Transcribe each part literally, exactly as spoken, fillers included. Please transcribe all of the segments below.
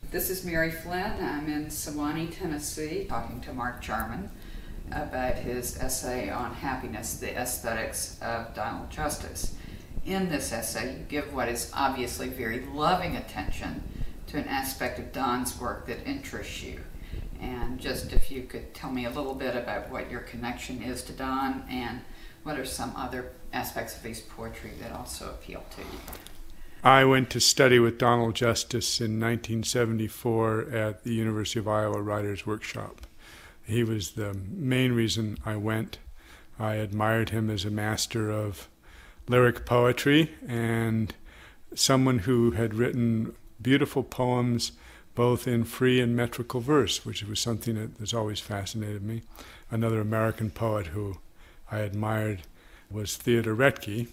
This is Mary Flynn. I'm in Sewanee, Tennessee, talking to Mark Jarman about his essay on happiness, the aesthetics of Donald Justice. In this essay, you give what is obviously very loving attention to an aspect of Don's work that interests you. And just if you could tell me a little bit about what your connection is to Don and what are some other aspects of his poetry that also appeal to you. I went to study with Donald Justice in nineteen seventy-four at the University of Iowa Writers' Workshop. He was the main reason I went. I admired him as a master of lyric poetry and someone who had written beautiful poems both in free and metrical verse, which was something that has always fascinated me. Another American poet who I admired was Theodor Retke.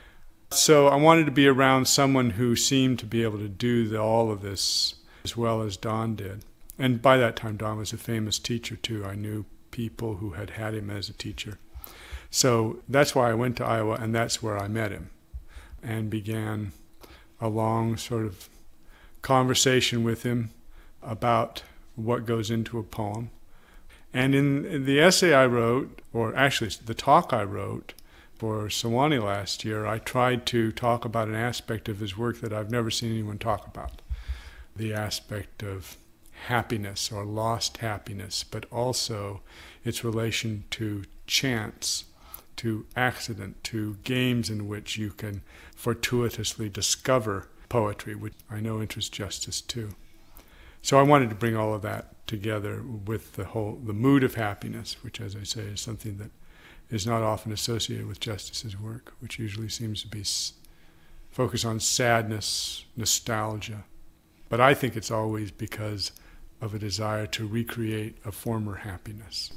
So I wanted to be around someone who seemed to be able to do the, all of this as well as Don did. And by that time, Don was a famous teacher too. I knew people who had had him as a teacher. So that's why I went to Iowa, and that's where I met him and began a long sort of conversation with him about what goes into a poem. And in, in the essay I wrote, or actually the talk I wrote for Sewanee last year, I tried to talk about an aspect of his work that I've never seen anyone talk about, the aspect of happiness or lost happiness, but also its relation to chance, to accident, to games in which you can fortuitously discover poetry, which I know interests Justice too. So I wanted to bring all of that together with the whole, the mood of happiness, which, as I say, is something that is not often associated with Justice's work, which usually seems to be s- focused on sadness, nostalgia. But I think it's always because of a desire to recreate a former happiness.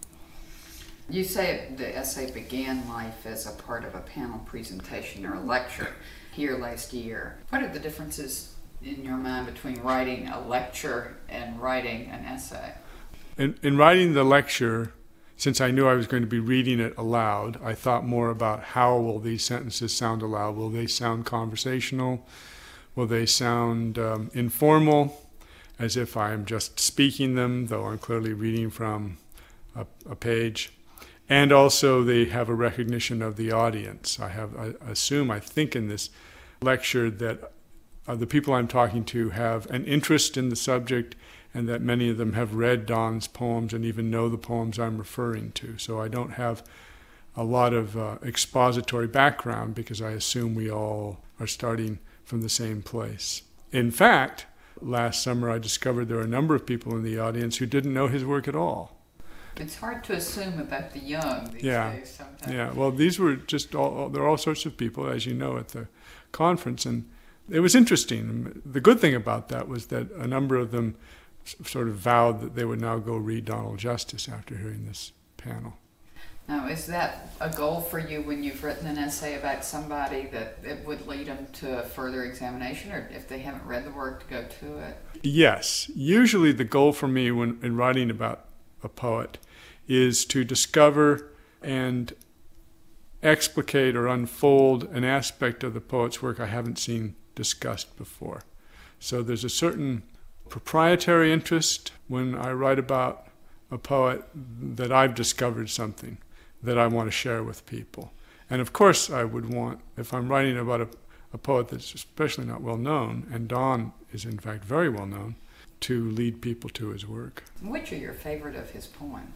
You say the essay began life as a part of a panel presentation or a lecture here last year. What are the differences in your mind between writing a lecture and writing an essay? In, in writing the lecture, since I knew I was going to be reading it aloud, I thought more about how will these sentences sound aloud. Will they sound conversational? Will they sound um, informal, as if I am just speaking them, though I'm clearly reading from a, a page? And also they have a recognition of the audience. I have, I assume, I think in this lecture that uh, the people I'm talking to have an interest in the subject and that many of them have read Don's poems and even know the poems I'm referring to. So I don't have a lot of uh, expository background because I assume we all are starting from the same place. In fact, last summer I discovered there were a number of people in the audience who didn't know his work at all. It's hard to assume about the young these yeah. days sometimes. Yeah, well, these were just all, there are all sorts of people, as you know, at the conference, and it was interesting. The good thing about that was that a number of them sort of vowed that they would now go read Donald Justice after hearing this panel. Now, is that a goal for you when you've written an essay about somebody, that it would lead them to further examination, or if they haven't read the work, to go to it? Yes. Usually the goal for me when in writing about a poet is to discover and explicate or unfold an aspect of the poet's work I haven't seen discussed before. So there's a certain proprietary interest when I write about a poet that I've discovered something that I want to share with people. And of course I would want, if I'm writing about a, a poet that's especially not well known, and Don is in fact very well known, to lead people to his work. Which are your favorite of his poems?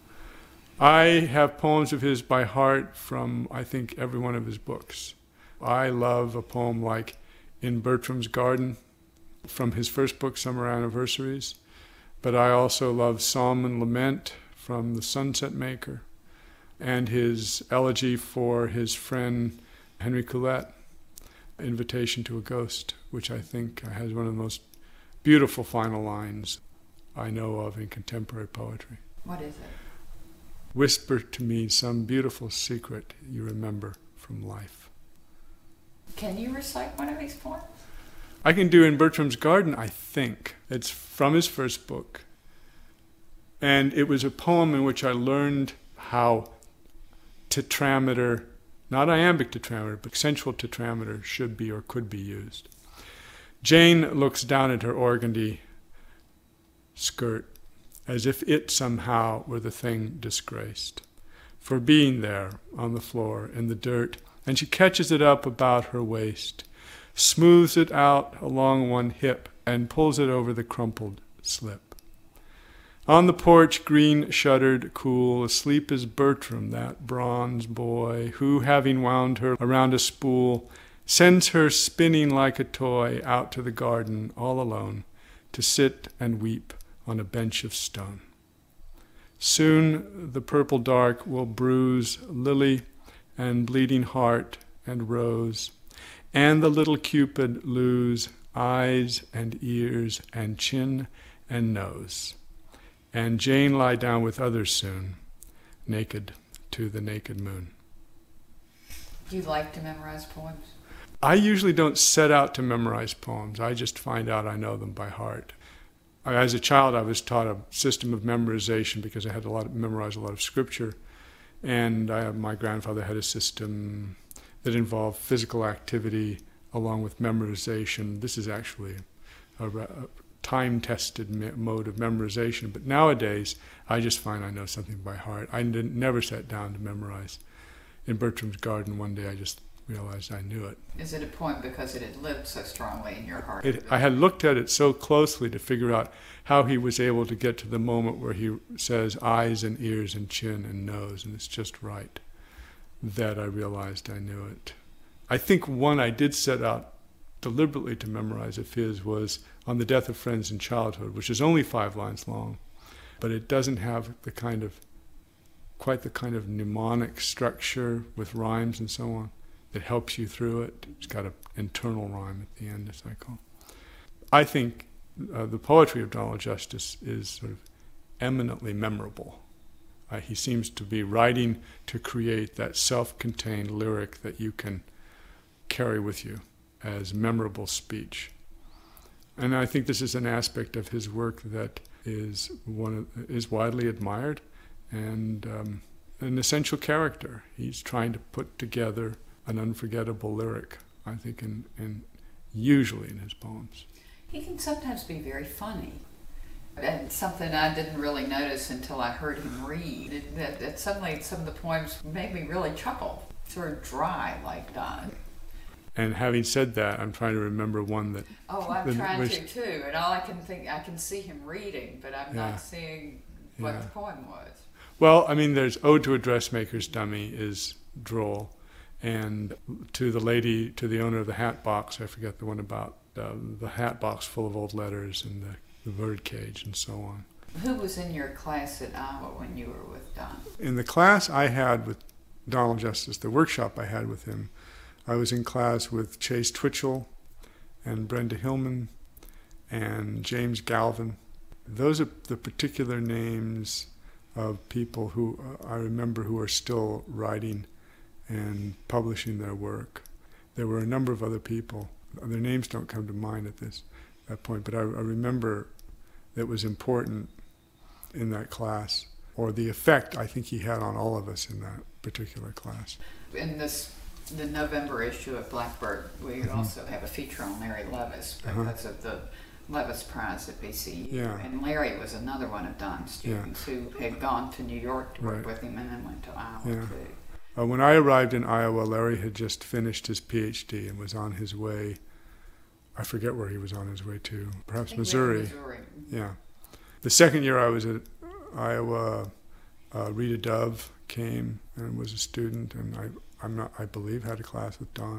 I have poems of his by heart from, I think, every one of his books. I love a poem like In Bertram's Garden from his first book, Summer Anniversaries. But I also love Psalm and Lament from The Sunset Maker, and his elegy for his friend Henry Collette, Invitation to a Ghost, which I think has one of the most beautiful final lines I know of in contemporary poetry. What is it? Whisper to me some beautiful secret you remember from life. Can you recite one of these poems? I can do In Bertram's Garden, I think. It's from his first book. And it was a poem in which I learned how tetrameter, not iambic tetrameter, but sensual tetrameter should be or could be used. Jane looks down at her organdy skirt, as if it somehow were the thing disgraced, for being there on the floor in the dirt, and she catches it up about her waist, smooths it out along one hip, and pulls it over the crumpled slip. On the porch, green-shuttered, cool, asleep is Bertram, that bronze boy, who, having wound her around a spool, sends her spinning like a toy out to the garden all alone, to sit and weep on a bench of stone. Soon the purple dark will bruise lily and bleeding heart and rose, and the little Cupid lose eyes and ears and chin and nose, and Jane lie down with others soon, naked to the naked moon. Do you like to memorize poems? I usually don't set out to memorize poems. I just find out I know them by heart. As a child, I was taught a system of memorization because I had a lot of, memorized a lot of scripture, and I, my grandfather had a system that involved physical activity along with memorization. This is actually a, a time-tested me- mode of memorization, but nowadays I just find I know something by heart. I didn't, never sat down to memorize. In Bertram's Garden one day I just realized I knew it. Is it a poem because it had lived so strongly in your heart? It, I had looked at it so closely to figure out how he was able to get to the moment where he says eyes and ears and chin and nose, and it's just right, that I realized I knew it. I think one I did set out deliberately to memorize of his was On the Death of Friends in Childhood, which is only five lines long, but it doesn't have the kind of, quite the kind of mnemonic structure with rhymes and so on that helps you through it. It's got an internal rhyme at the end, as I call it. I think uh, the poetry of Donald Justice is sort of eminently memorable. Uh, he seems to be writing to create that self-contained lyric that you can carry with you as memorable speech. And I think this is an aspect of his work that is one of, is widely admired and um, an essential character. He's trying to put together an unforgettable lyric, I think, in, in usually in his poems. He can sometimes be very funny. And something I didn't really notice until I heard him read. It, it, it suddenly, some of the poems made me really chuckle, sort of dry like Don. And having said that, I'm trying to remember one that... Oh, I'm that trying was, to too. And all I can think, I can see him reading, but I'm yeah, not seeing what yeah. the poem was. Well, I mean, there's Ode to a Dressmaker's Dummy is droll. And to the lady, to the owner of the hat box, I forget the one about uh, the hat box full of old letters and the, the bird cage and so on. Who was in your class at Iowa when you were with Don? In the class I had with Donald Justice, the workshop I had with him, I was in class with Chase Twitchell and Brenda Hillman and James Galvin. Those are the particular names of people who uh, I remember who are still writing and publishing their work. There were a number of other people. Their names don't come to mind at this that point, but I, I remember that was important in that class, or the effect I think he had on all of us in that particular class. In this, the November issue of Blackbird, we mm-hmm. also have a feature on Larry Levis because uh-huh. of the Levis Prize at B C U. Yeah. And Larry was another one of Don's students yeah. who had gone to New York to work right. with him and then went to Iowa yeah. too. Uh, when I arrived in Iowa, Larry had just finished his P H D and was on his way, I forget where he was on his way to, perhaps Missouri. Missouri. Yeah. The second year I was at Iowa, uh, Rita Dove came and was a student, and I, I'm not, I believe, had a class with Don.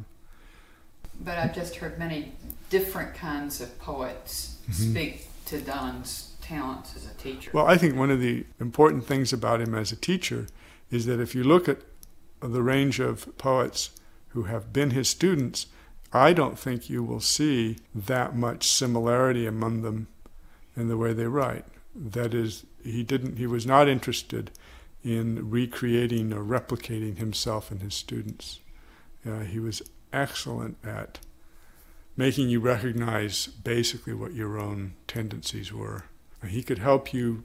But I've just heard many different kinds of poets mm-hmm. speak to Don's talents as a teacher. Well, I think one of the important things about him as a teacher is that if you look at the range of poets who have been his students, I don't think you will see that much similarity among them in the way they write. That is, he didn't. He was not interested in recreating or replicating himself and his students. Uh, he was excellent at making you recognize basically what your own tendencies were. He could help you.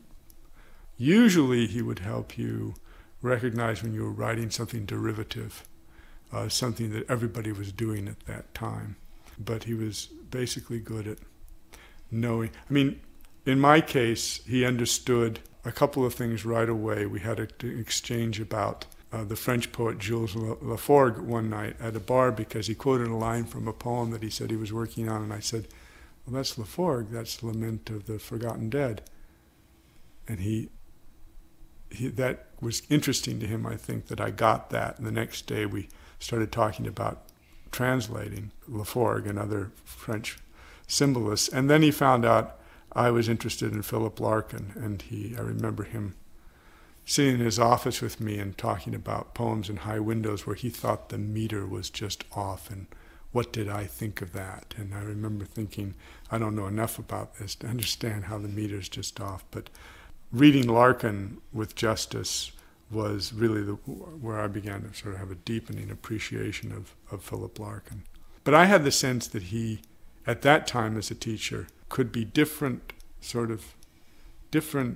Usually, he would help you recognize when you were writing something derivative, uh, something that everybody was doing at that time. But he was basically good at knowing. I mean, in my case, he understood a couple of things right away. We had an exchange about uh, the French poet Jules Laforgue one night at a bar because he quoted a line from a poem that he said he was working on, and I said, well, that's Laforgue, that's Lament of the Forgotten Dead. And he, he that was interesting to him, I think, that I got that. And the next day we started talking about translating Laforgue and other French symbolists. And then he found out I was interested in Philip Larkin, and he, I remember him sitting in his office with me and talking about poems in high windows where he thought the meter was just off, and what did I think of that? And I remember thinking, I don't know enough about this to understand how the meter's just off, but reading Larkin with Justice was really the, where I began to sort of have a deepening appreciation of, of Philip Larkin. But I had the sense that he, at that time as a teacher, could be different, sort of different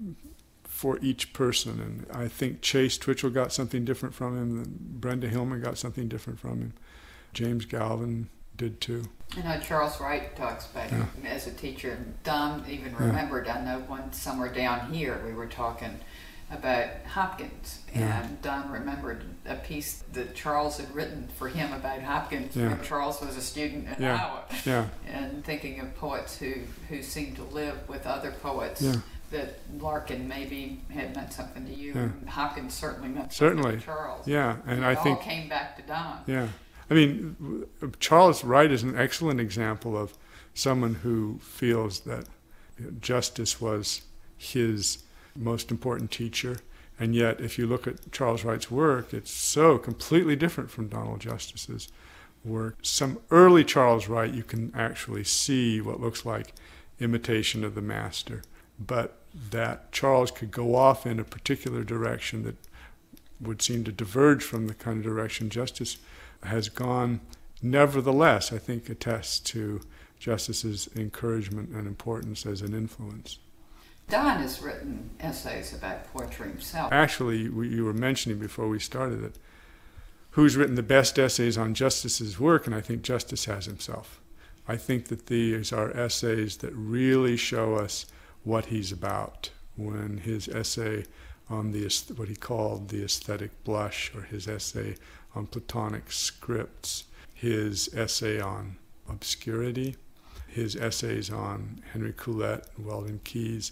for each person. And I think Chase Twitchell got something different from him, and Brenda Hillman got something different from him. James Galvin did too. I know Charles Wright talks about yeah. him as a teacher. And Don even remembered, yeah. I know one somewhere down here we were talking about Hopkins, yeah. and Don remembered a piece that Charles had written for him about Hopkins yeah. when Charles was a student in yeah. Iowa. Yeah. And thinking of poets who, who seemed to live with other poets, yeah. that Larkin maybe had meant something to you, yeah. and Hopkins certainly meant certainly. something to Charles. Yeah, and it I all think came back to Don. Yeah. I mean, Charles Wright is an excellent example of someone who feels that Justice was his most important teacher, and yet if you look at Charles Wright's work, it's so completely different from Donald Justice's work. Some early Charles Wright, you can actually see what looks like imitation of the master, but that Charles could go off in a particular direction that would seem to diverge from the kind of direction Justice has gone, nevertheless, I think attests to Justice's encouragement and importance as an influence. Don has written essays about poetry himself. Actually, you were mentioning before we started it, who's written the best essays on Justice's work, and I think Justice has himself. I think that these are essays that really show us what he's about. When his essay on the what he called the aesthetic blush, or his essay on Platonic scripts, his essay on obscurity, his essays on Henry Coulette and Weldon Keys,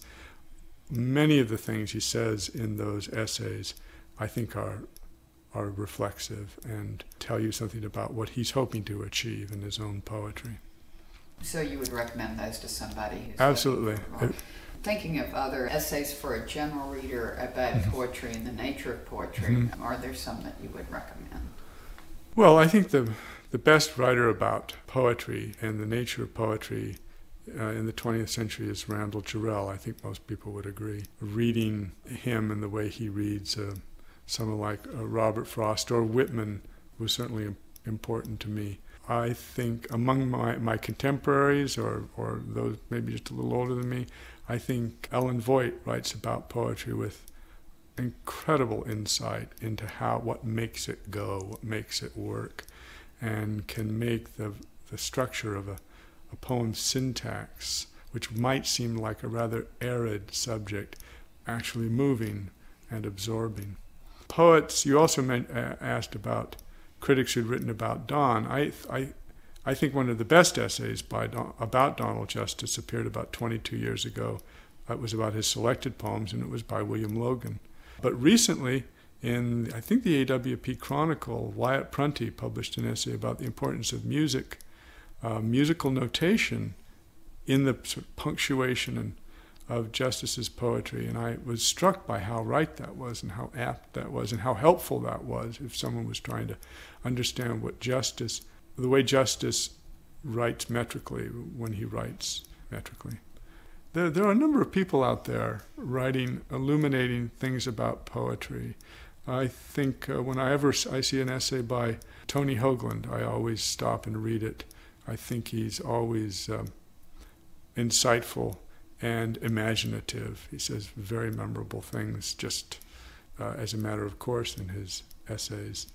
many of the things he says in those essays I think are are reflexive and tell you something about what he's hoping to achieve in his own poetry. So you would recommend those to somebody who's absolutely. Thinking of other essays for a general reader about mm-hmm. poetry and the nature of poetry, mm-hmm. are there some that you would recommend? Well, I think the the best writer about poetry and the nature of poetry uh, in the twentieth century is Randall Jarrell. I think most people would agree. Reading him and the way he reads uh, someone like uh, Robert Frost or Whitman was certainly important to me. I think among my, my contemporaries, or, or those maybe just a little older than me, I think Ellen Voigt writes about poetry with incredible insight into how what makes it go, what makes it work, and can make the the structure of a, a poem's syntax, which might seem like a rather arid subject, actually moving and absorbing. Poets, you also meant, uh, asked about critics who'd written about Don. I, I, I think one of the best essays by Don, about Donald Justice appeared about twenty-two years ago. It was about his selected poems, and it was by William Logan. But recently, in I think the A W P Chronicle, Wyatt Prunty published an essay about the importance of music, uh, musical notation in the sort of punctuation and of Justice's poetry, and I was struck by how right that was and how apt that was and how helpful that was if someone was trying to understand what Justice, the way Justice writes metrically when he writes metrically. There, there are a number of people out there writing, illuminating things about poetry. I think uh, whenever I see an essay by Tony Hoagland, I always stop and read it. I think he's always um, insightful and imaginative. He says very memorable things just uh, as a matter of course in his essays.